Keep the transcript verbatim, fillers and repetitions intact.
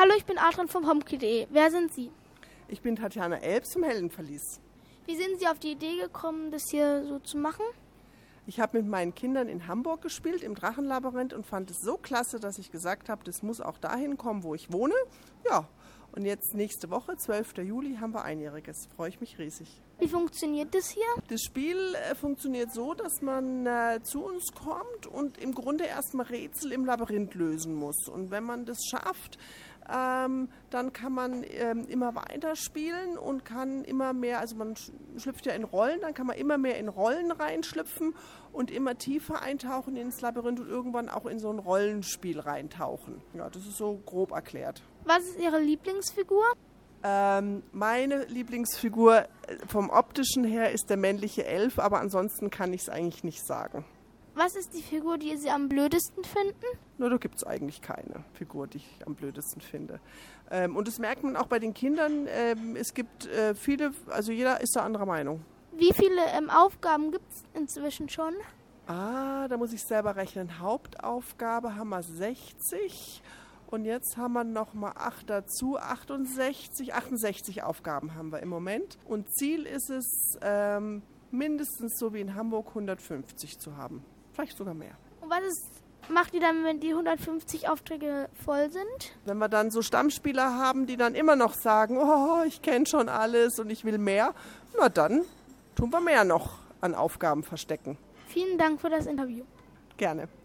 Hallo, ich bin Adrian vom homekey punkt de. Wer sind Sie? Ich bin Tatjana Elbs vom Heldenverlies. Wie sind Sie auf die Idee gekommen, das hier so zu machen? Ich habe mit meinen Kindern in Hamburg gespielt, im Drachenlabyrinth, und fand es so klasse, dass ich gesagt habe, das muss auch dahin kommen, wo ich wohne. Ja, und jetzt nächste Woche, zwölften Juli, haben wir Einjähriges. Freue ich mich riesig. Wie funktioniert das hier? Das Spiel äh, funktioniert so, dass man äh, zu uns kommt und im Grunde erstmal Rätsel im Labyrinth lösen muss. Und wenn man das schafft, ähm, dann kann man ähm, immer weiter spielen und kann immer mehr, also man schlüpft ja in Rollen, dann kann man immer mehr in Rollen reinschlüpfen und immer tiefer eintauchen ins Labyrinth und irgendwann auch in so ein Rollenspiel reintauchen. Ja, das ist so grob erklärt. Was ist Ihre Lieblingsfigur? Ähm, meine Lieblingsfigur vom Optischen her ist der männliche Elf, aber ansonsten kann ich es eigentlich nicht sagen. Was ist die Figur, die Sie am blödesten finden? Nur da gibt es eigentlich keine Figur, die ich am blödesten finde. Ähm, und das merkt man auch bei den Kindern. Ähm, es gibt äh, viele, also jeder ist da anderer Meinung. Wie viele ähm, Aufgaben gibt es inzwischen schon? Ah, da muss ich selber rechnen. Hauptaufgabe haben wir sechzig. Und jetzt haben wir nochmal acht dazu, achtundsechzig, achtundsechzig Aufgaben haben wir im Moment. Und Ziel ist es, ähm, mindestens so wie in Hamburg hundertfünfzig zu haben. Vielleicht sogar mehr. Und was ist, macht ihr dann, wenn die hundertfünfzig Aufträge voll sind? Wenn wir dann so Stammspieler haben, die dann immer noch sagen, oh, ich kenne schon alles und ich will mehr, na dann tun wir mehr noch an Aufgaben verstecken. Vielen Dank für das Interview. Gerne.